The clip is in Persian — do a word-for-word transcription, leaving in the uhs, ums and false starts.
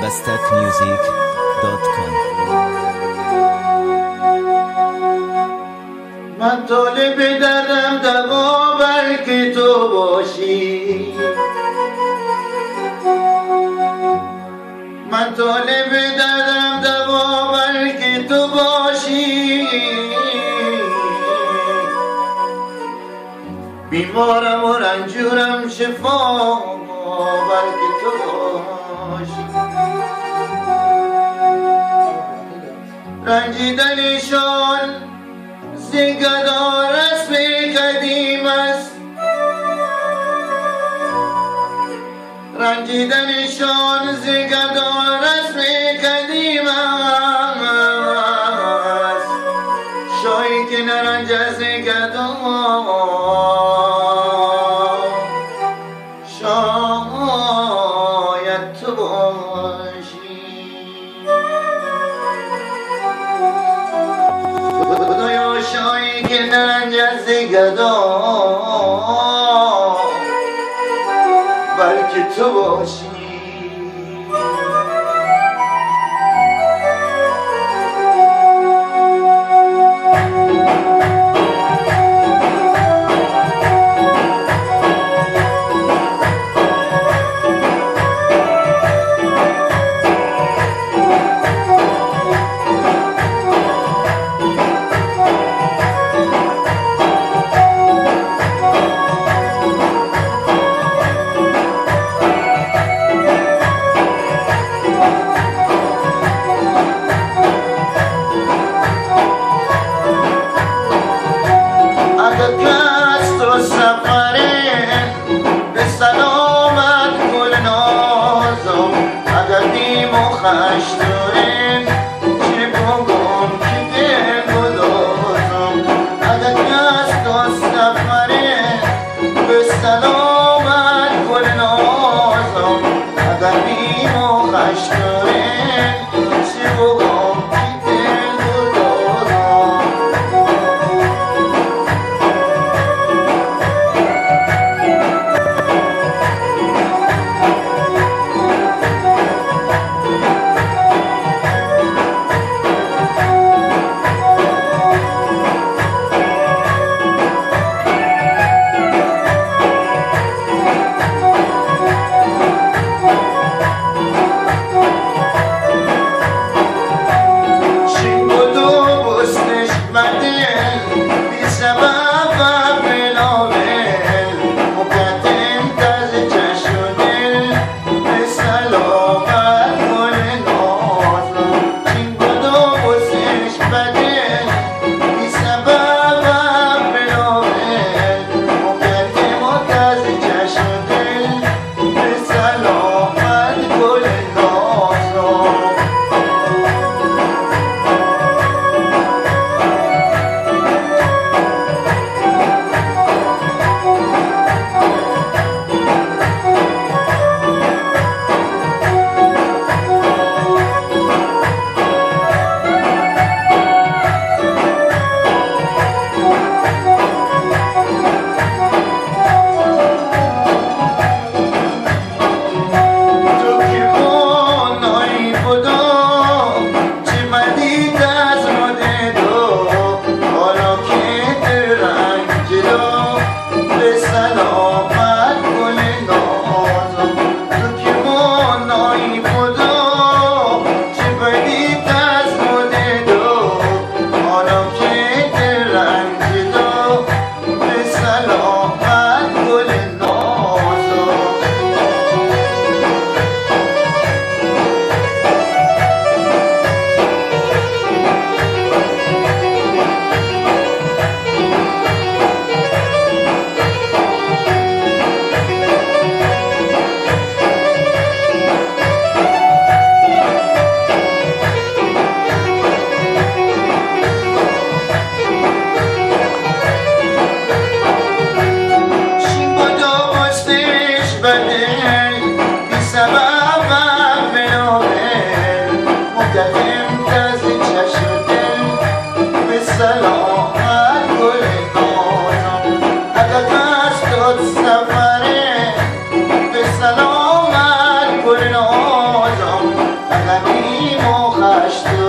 بستک میوزیک دات کام. من طالب دردم دوا بلکه تو باشی، من طالب دردم دوا بلکه تو باشی، بیمارم و رنجورم شفا بلکه تو باشی. رنجیدنشان زگدا رسم قدیم است، رنجیدنشان زگدا رسم قدیم است، شایی که نرنج از گدا شاید تو باشی. خدایا شایی که نرنج از گدا بلکه تو باشی. خشتورین چه بگم که دل گدازم، اگر از تو سفره به سلامت گل نازم، اگر بیم و خشتورین چه بگم که دل گدازم. açtı